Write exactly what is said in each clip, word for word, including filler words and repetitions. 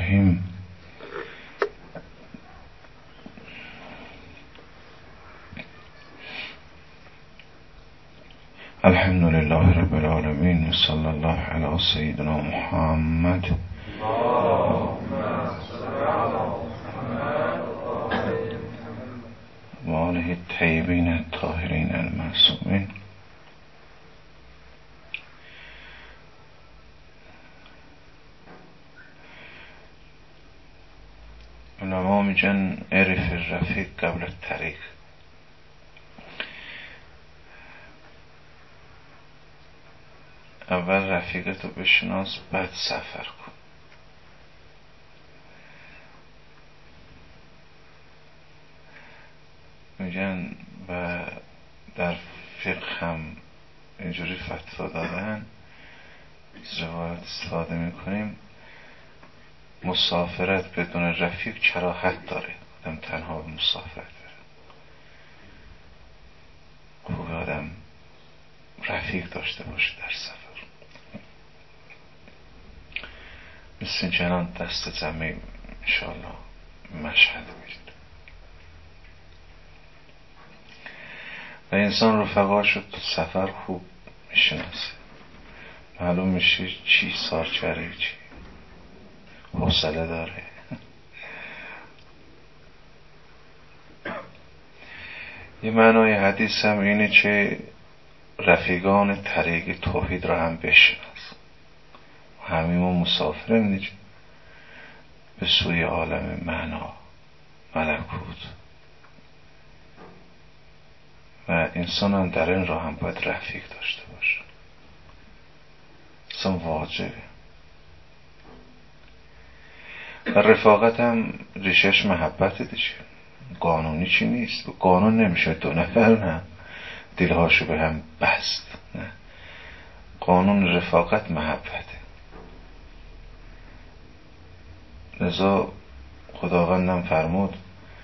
الرحیم. الحمد لله رب العالمین و صلی الله علی سیدنا محمد و آله الطیبین الطاهرین المعصومین. علما میگن عرف الرفیق قبل الطریق. اول رفیقتو بشناس بعد سفر کن. میگن و در فقه هم اینجوری فتوا دادن، از روایت استفاده میکنیم، مسافرت بدون رفیق کراهت داره. آدم تنها به مسافرت بره. خوب آدم رفیق داشته باشه در سفر. مثل جنان دست زمین انشاءالله مشهد میرید و انسان رفقاشو تو سفر خوب میشناسه. معلوم میشه چی سارچره، چی حوصله داره. یه معنای حدیث هم اینه که رفیقان طریق توحید را هم بشناس. همین ما مسافریم دیگه به سوی عالم معنا ملکوت و انسان هم در این راه هم باید رفیق داشته باشه. اصلا واجبه. و رفاقت هم ریشش محبت دیگه، قانونی چی نیست. قانون نمیشه دو نفر نه دلهاشو به هم بست، نه. قانون رفاقت محبته. لذا خداوندم فرمود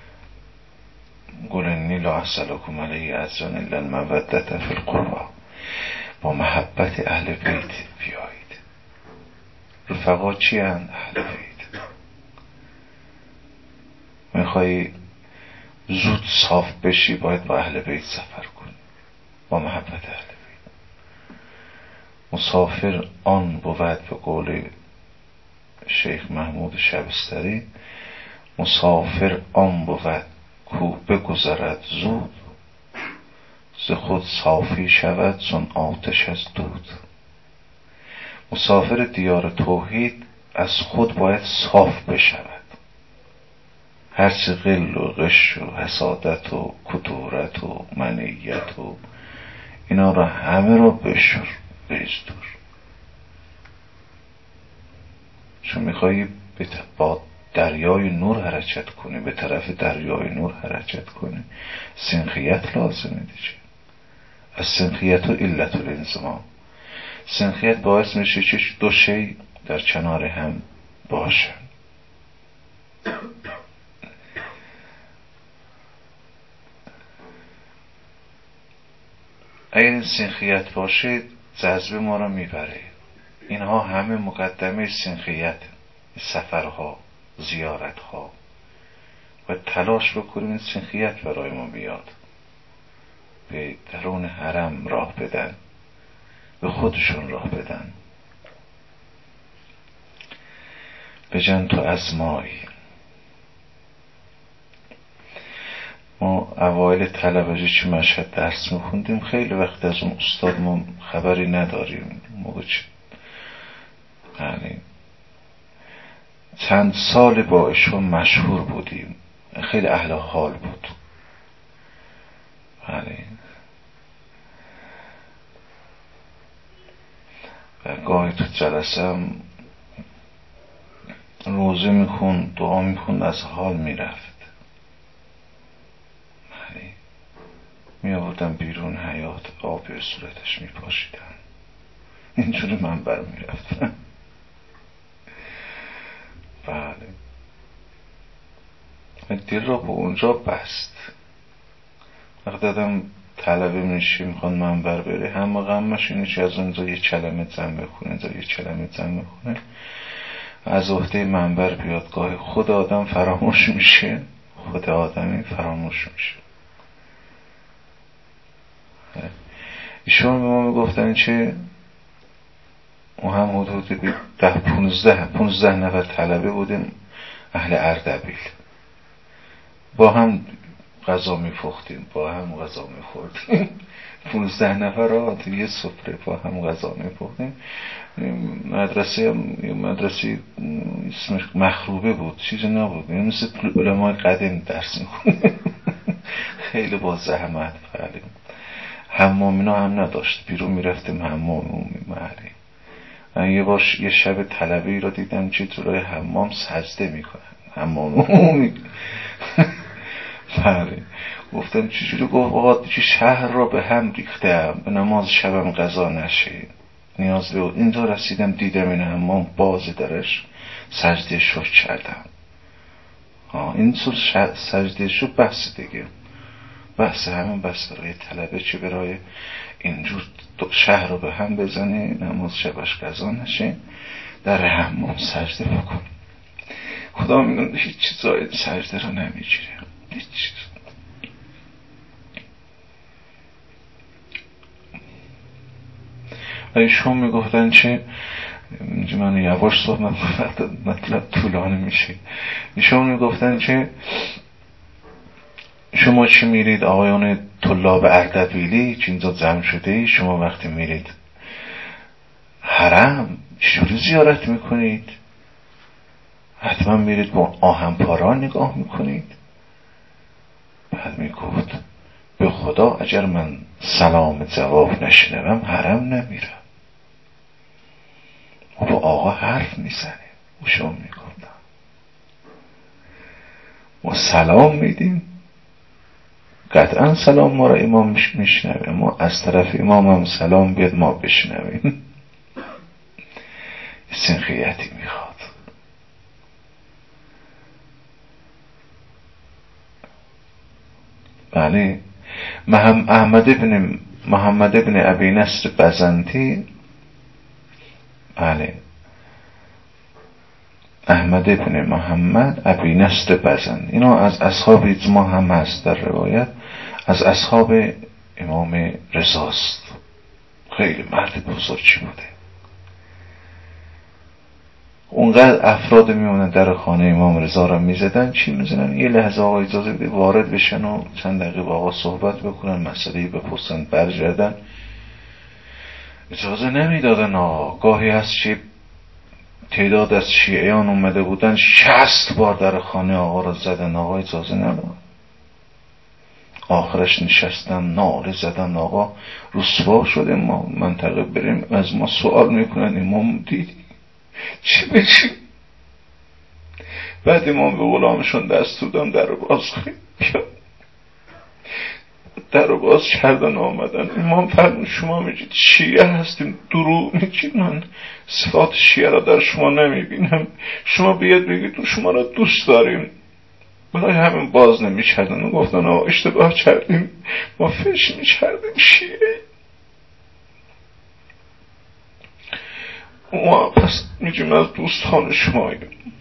قل انی لا اسألکم علیه اجرا الا المودة فی القربی. با محبت اهل بیت بیایید. رفقا چی هستند؟ اهل بیت. میخوایی زود صاف بشی باید با اهل بیت سفر کنی، با محبت اهل بیت. مسافر آن بود، به قول شیخ محمود شبستری، مسافر آن بود کو بگذرد زود، ز خود صافی شود چون آتش از دود. مسافر دیار توحید از خود باید صاف بشود. هرچه غل و غش و حسادت و کدورت و منیت و اینا را همه را بشور، بریز دور. چون میخوایی با دریای نور حرکت کنی، به طرف دریای نور حرکت کنی، سنخیت لازمه دیگه. از سنخیت و علت الانضمام. سنخیت باعث میشه که دو شی در کنار هم باشن. اگر این سنخیت باشه جذبه ما رو میبره. اینها همه مقدمه سنخیت. سفرها، زیارتها و تلاش بکنیم این سنخیت برای ما بیاد. به درون حرم راه بدن، به خودشون راه بدن. بجن تو از مایی. ما اوایل طلبه چی مشهد درس میخوندیم، خیلی وقت از اون استاد ما خبری نداریم. موقع چی یعنی چند سال با ایشون مشهور بودیم، خیلی اهل حال بود. یعنی و گاهی تو جلسه هم روزه میخوند، دعا میخوند، از حال میرفت. یعنی میآوردن بیرون حیات، آبی به صورتش میپاشیدن، اینجوری من بر میرفتم. بله، دل را به اونجا بست. وقتی آدم طلبه میشه میخواد منبر بره، همه غمش اینه که از اونجا یه کلمه زن بخونه، اینجا یه کلمه زن بخونه. از عهده منبر بیاد، گاهی خود آدم فراموش میشه، خود آدمی فراموش میشه. ایشون به ما میگفتن چه ما هم حدود ده پونزده پونزده نفر طلبه بودیم اهل اردبیل، با هم غذا میپختیم، با هم غذا میخوردیم. پونزده نفر را تو یه سفره با هم غذا میپختیم. مدرسه مدرسه اسمش مخروبه بود، چیزی نبود، یعنی مثل علمای قدیم درس میخوندیم. خیلی با زحمت. بله، حمام اینا هم نداشت، بیرون میرفتیم حمام عمومی محلی. من یه بار یه شب طلبه‌ای را دیدم چه جلوی حمام سجده میکنن، حمام عمومی. بله، گفتم چجوری؟ گفت آقا چه شهر را به هم ریختم، به نماز شبم قضا نشه، نیاز به اینجا رسیدم دیدم این حمام باز درش سجده شکر کردم. آه این طور سجده شکر بحث دیگه، بحث همین بحث برای طلبه، چه برای اینجور شهر رو به هم بزنه نماز شبش قضا نشه در حمام سجده بکن. خدا میگن هیچ چیزای سجده رو نمیگیره، هیچ چیز. و ایشون میگفتن چه، من یواش صحبت مطلب طولانی میشه. ایشون میگفتن چه شما چی میرید آقایان طلاب اردبیلی چه اینجا جمع شده ای، شما وقتی میرید حرم چجوری زیارت میکنید؟ حتما میرید با آهنپارا نگاه میکنید؟ بعد میگفت به خدا اگر من سلام جواب نشنوم حرم نمیرم. و با آقا حرف میزنه. و شما میگفتم ما سلام میدیم، قطعا سلام ما را امام میشنوه، ما از طرف امام هم سلام بیاد ما بشنویم. سنخیتی میخواد. بله، احمد ابن محمد ابن ابی نصر بزنتی، بله احمد ابن محمد ابی نصر بزنتی، اینا از اصحاب ما هم هست در روایت، از اصحاب امام رضاست. خیلی مرد بزرگی بوده. اونقدر افراد میمونن در خانه امام رضا را میزدن، چی میزنن؟ یه لحظه آقا اجازه بده وارد بشن و چند دقیقه با آقا صحبت بکنن، مسئلهی بپرسن، برگردن. اجازه نمیدادن آقا. گاهی هست چه تعداد از شیعیان اومده بودن شصت بار در خانه آقا را زدن، آقا اجازه ندادن. آخرش نشستن نعره زدن، آقا رسوا شده، ما منطقه بریم از ما سوال میکنن امام دیدی چی بچی؟ بعد امام به غلامشون دست دادن در رو باز کنید بیا. در رو باز کردن آمدن. امام فرمود شما میگید شیعه هستیم، دروغ میگید، من صفات شیعه را در شما نمیبینم، شما بیاد بگید شما را دوست داریم. برای همین باز نمیکردن و گفتن آقا اشتباه کردیم، ما فش میکردیم شیعه. ما پس میگیم از دوستان شماییم.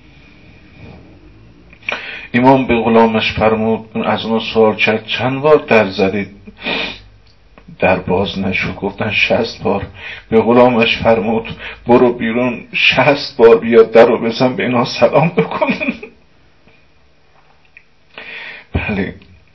امام به غلامش فرمود، از اون سوال کرد چند بار در زدید در باز نشد؟ گفتن شصت بار. به غلامش فرمود برو بیرون شصت بار بیاد در رو بزن به اینا سلام بکن. بله،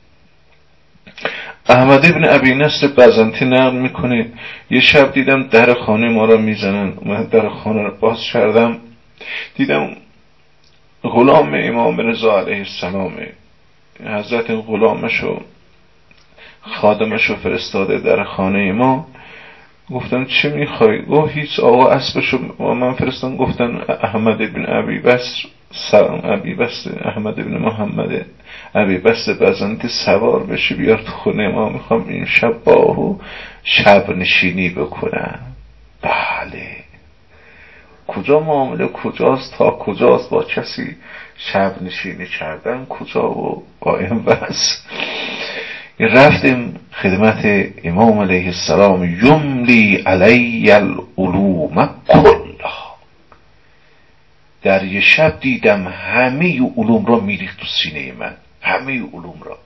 احمد ابن ابی نصر بزنتی نقل میکنه یه شب دیدم در خانه ما را میزنن، من در خانه را باز کردم دیدم غلام امام رضا علیه السلام، حضرت غلامشو خادمشو فرستاده در خانه ما. گفتم چه میخوای؟ گفت هیچ آقا اسبشو من فرستان. گفتن احمد ابن ابی بصر سلام ابی بصر احمد ابن محمد ابی بصر بزنتی سوار بشه بیار تو خونه ما، میخوام این شب باهو شب نشینی بکنم. بله، کجا معامله کجاست تا کجاست با کسی شب نشینی کردن کجا و قائم بس. رفتیم خدمت امام علیه السلام، یملی علی العلوم کلها، در یه شب دیدم همه علوم را میریخت تو سینه من، همه علوم را.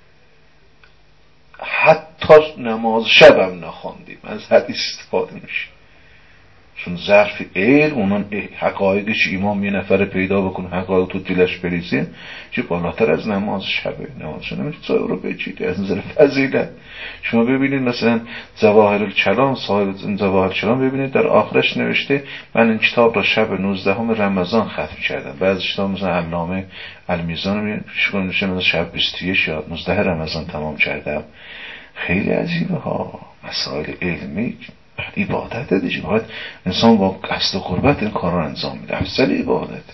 حتی نماز شبم نخواندیم، از حدیث استفاده میشه، چون ظرف علم اونان حقایقش امام یه نفر پیدا بکنه حقایق تو دلش بریزه چه بالاتر از نماز شبه. نماز شبه نمیشه صاحب رو بچید از نظر فضیلت. شما ببینید مثلا ظواهر الکلام، صاحب ظواهر الکلام ببینید در آخرش نوشته من این کتاب را شب نوزدهم رمضان ختم کردم. بعضی کتاب مثلا علامه المیزان میشه مثلا شب بیست و یک یا نوزده رمضان تمام کردم. خیلی عجیبه ها مسائل علمی. عبادت دیگه، باید انسان با قصد و قربت این کار رو انجام میده، افضل عبادت.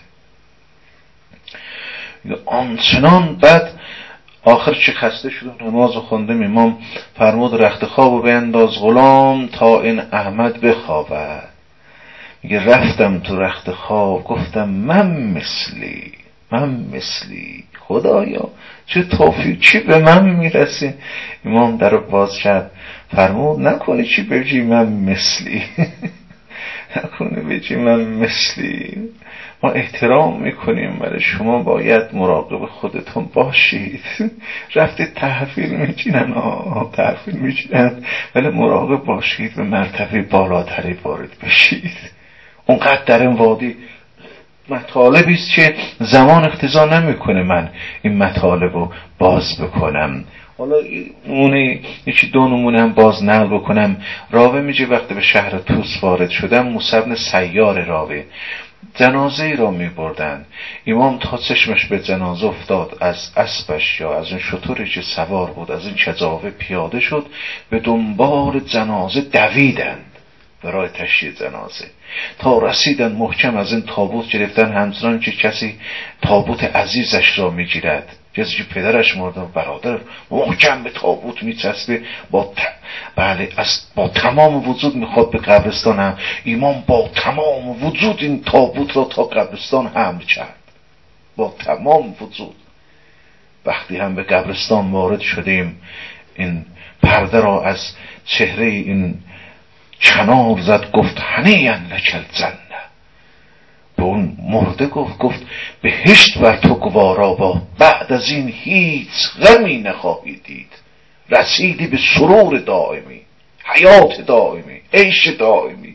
آنچنان بعد آخر چه خسته شدم نماز خوندم، امام فرمود رخت خواب و بینداز غلام تا این احمد بخوابد. میگه رفتم تو رخت خواب گفتم من مثلی من مثلی خدایا چه توفیق چی به من میرسه. امام در باز کرد فرمود نکنی چی بگی من مثلی نکنی بگی من مثلی. ما احترام میکنیم ولی شما باید مراقب خودتون باشید. رفته تحویل میگیرن آه تحویل میگیرن ولی مراقب باشید به مرتبه بالاتری وارد بشید. اونقدر در این وادی مطالبی است که زمان اقتضا نمیکنه من این مطالب رو باز بکنم. حالا اونه یکی دو نمونه هم باز نقل بکنم. راوی میگه وقتی به شهر طوس وارد شدم موسی بن سیار راوی جنازه ای را میبردن. امام تا چشمش به جنازه افتاد از اسبش یا از این شتری که سوار بود از این کجاوه پیاده شد به دنبال جنازه دویدند برای تشییع جنازه تا رسیدن محکم از این تابوت گرفتن همچنان که کسی تابوت عزیزش را میگیرد. کسی که پدرش مرده و برادر محکم به تابوت میچسبه با ت... بله از با تمام وجود میخواد به قبرستان هم. امام با تمام وجود این تابوت را تا قبرستان حمل کرد با تمام وجود. وقتی هم به قبرستان وارد شدیم این پرده را از چهره این کنار زد گفت هنیئا لک الجنه. به اون مرده گفت گفت بهشت بر تو گوارا با بعد از این هیچ غمی نخواهی دید. رسیدی به سرور دائمی، حیات دائمی، عیش دائمی.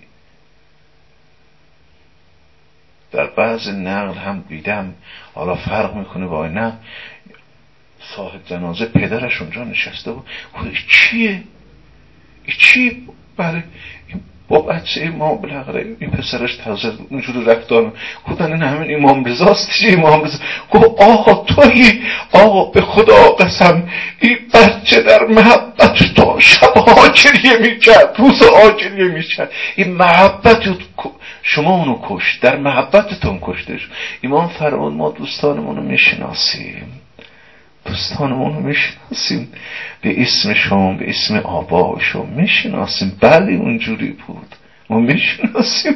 در بعض نقل هم دیدم حالا فرق میکنه با این نقل صاحب جنازه پدرش اونجا نشسته بود. این چیه؟ این چیه؟ بله با بچه امام بلغره این پسرش تازه اونجور رفتار کودن این همین امام رضاست دیگه. امام رضا گفت آقا تویی؟ آقا به خدا قسم این بچه در محبت تو شب آجریه میکرد روز آجریه میکرد. این محبت شما اونو کشت در محبتتون کشتش. امام فرمان ما دوستانمونو میشناسیم دوستانمون رو میشناسیم به اسم شما به اسم آبایشون میشناسیم. بله اونجوری بود ما میشناسیم.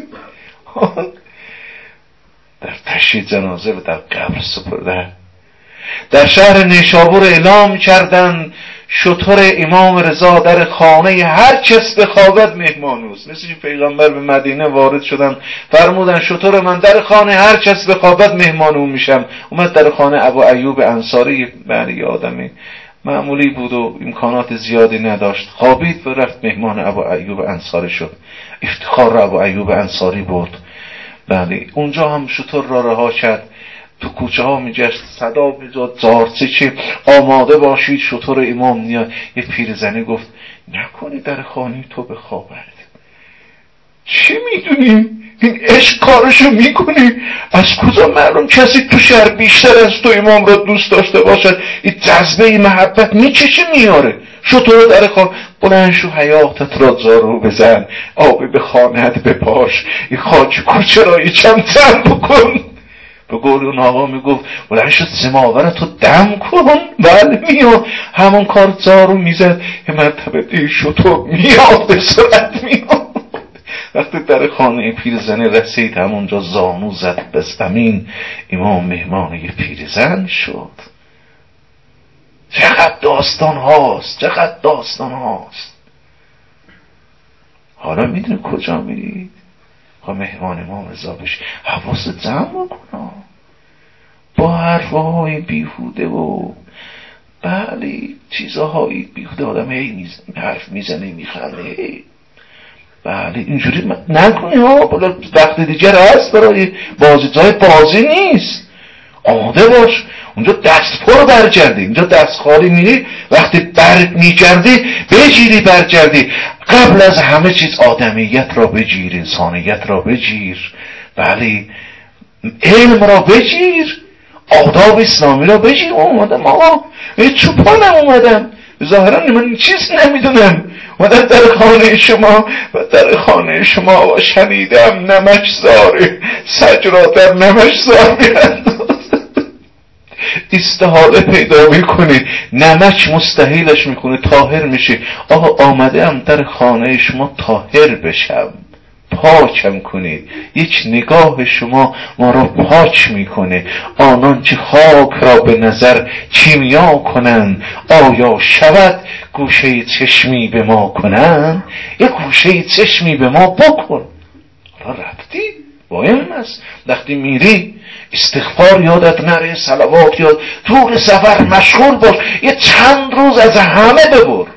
در تشییع جنازه و در قبر سپردن. در شهر نیشابور اعلام کردن شتر امام رضا در خانه هر کس بخوابد مهمانوست. مثل که پیغمبر به مدینه وارد شدن فرمودن شتر من در خانه هر کس بخوابد مهمانو میشم. اومد در خانه ابو ایوب انصاری، بله آدمی معمولی بود و امکانات زیادی نداشت، خوابید و رفت مهمان ابو ایوب انصاری شد. افتخار را ابو ایوب انصاری برد. بله اونجا هم شتر را رها کرد تو کوچه ها میگشت صدا میزد زارچه که آماده باشید شتر امام میاد. یه پیرزنی گفت نکنی در خانه تو بخوابد. چی میدونی این عشق کارشو میکنی؟ از کجا معلوم کسی تو شهر بیشتر از تو امام را دوست داشته باشد این جذبه محبت میکشه میاره. شتر در خانه بلند شو حیاتت را زارو بزن آبی به خانه‌ات بپاش این خاک کوچه را یکم تر بکن. به قول اون آقا میگفت بلند شد سماورتو دم کن. بله میاد همون کار زارو میزد یه مرتبه دیر شتر میاد به سرعت میاد. وقتی در خانه پیرزن رسید همونجا زانو زد به زمین. امام مهمان یه پیرزن شد. چقدر داستان هاست چقدر داستان هاست. حالا میدونی کجا میرید؟ خب مهمان امام رضا بشی، حواست جمع بکن با حرفهای بیهوده و بله چیزهای بیهوده آدم هی میزنه حرف میزنه میخنده بله اینجوری نکنی ها. بالا وقت دیگر هست برای بازی، جای بازی نیست. آماده باش. اونجا دست پر برگردی، اینجا دست خالی میری. وقتی بر میگردی بجیری برگردی. قبل از همه چیز آدمیت را بجیر، انسانیت را بجیر، بله علم را بجیر، آداب اسلامی را بجیر. اومدم آقا یه چوپانم اومدم، ظاهرا من چیز نمیدونم، اومدم در خانه شما و در خانه شما و شنیدم نمکزاره سج را در نمکزار بیرند. استحاله پیدا میکنه، نمک مستحیلش میکنه، طاهر میشه. آقا آمدم در خانه شما طاهر بشم، پاکم کنید. یک نگاه شما ما را پاک میکنه. آنان که خاک را به نظر کیمیا کنند، آیا شود گوشه چشمی به ما کنند؟ یک گوشه چشمی به ما بکن. حالا رفتی بایم است، وقتی میری استغفار یادت نره، صلوات یاد، طول سفر مشغول باش، یه چند روز از همه ببر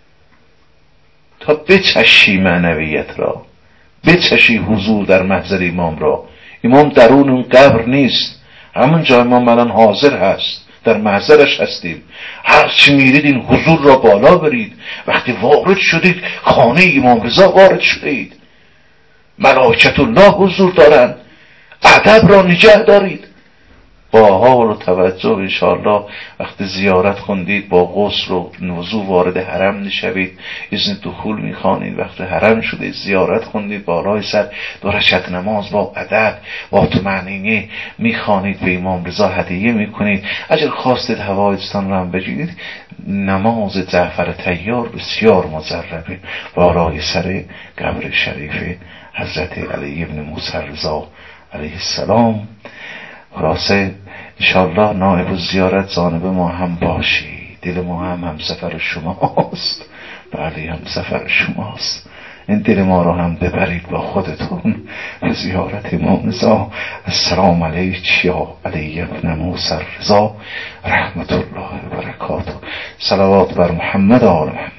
تا بچشی معنویت را، بچشی حضور در محضر امام را. امام درون اون قبر نیست، همون جای ما الان حاضر هست، در محضرش هستیم. هرچی میرید این حضور را بالا برید. وقتی وارد شدید خانه امام رضا وارد شدید، ملائکت الله حضور دارن، ادب را نگه دارید. با حال و توجه انشاءالله وقتی زیارت خوندید با غسل و وضو وارد حرم نشوید، اذن دخول میخوانید. وقتی حرم شده زیارت خوندید بالای سر دو رکعت نماز با ادب با طمأنینه میخوانید، به امام رضا هدیه میکنید. اگر خواستید هوایجتان را هم بگیرید، نماز جعفر طیار بسیار مجربه بالای سر قبر شریف حضرت علی ابن موسی رضا علیه السلام. خلاصه انشاءالله نائب الزیارت جانب ما هم باشی، دل ما هم هم سفر شماست، بله هم سفر شماست. این دل ما رو هم ببرید با خودتون به زیارت امام رضا. السلام علیک یا علی ابن موسی رضا رحمت الله و برکاته. صلوات بر محمد و آل محمد.